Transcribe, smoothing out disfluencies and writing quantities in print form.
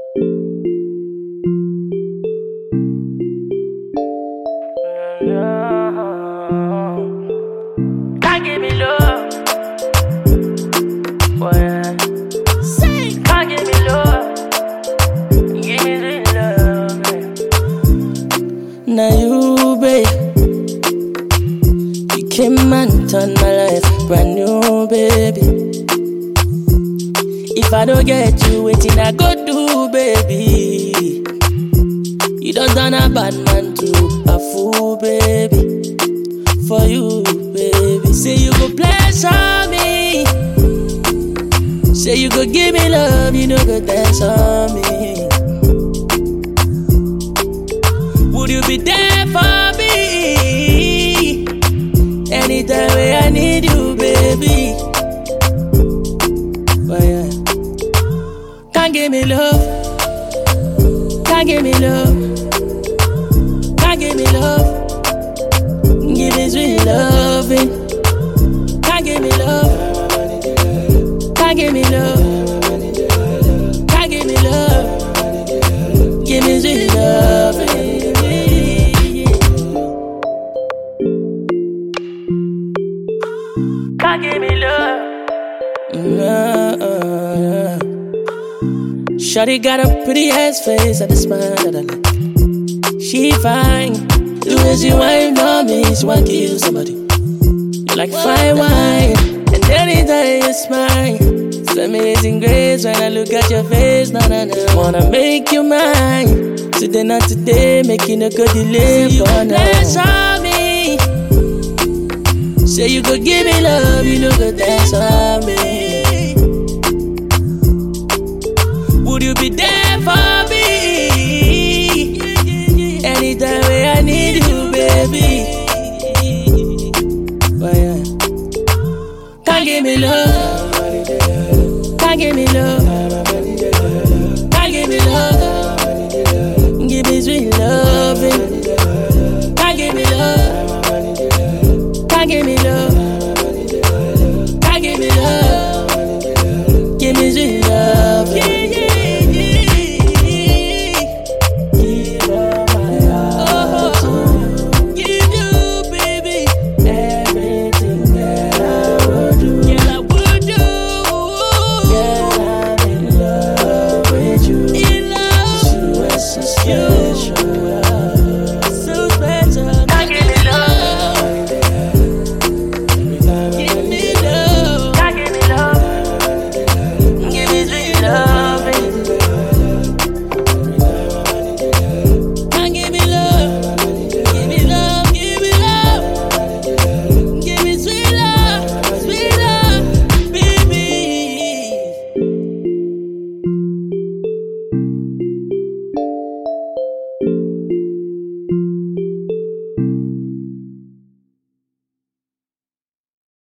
Can't give me love, boy. Say, can't give me love, give me the love. Now you, babe, you came and turned my life brand new, baby. If I don't get you, waiting I go do, baby. You don't turn a bad man to a fool, baby. For you, baby. Say you go pleasure me. Say you go give me love, you know go dance on me. Would you be there for me? Anytime when I need you, baby. But yeah. Can't give me love. Can't give me love. Can't give me love. Give me sweet loving. Can't give me love. Can't give me love. Can't give me love. Give me sweet loving. Can't give me love. Shawty got a pretty ass face and a smile that I like. She fine. The way she whine for me, she wanna kill somebody. You like fine wine, and anytime you smile, it's amazing grace when I look at your face. No, no, no. Wanna make you mine. Today, not today, making a good delay. You go pleasure me. Say you go give me love, you know go dance on me. Would you be there for me? Anytime when I need you, baby. But yeah. Can't give me love. Can't give me love. Can't give me love. Give me sweet loving. Can't give me love. Can't give me love. Can't give me love. Give me sweet love.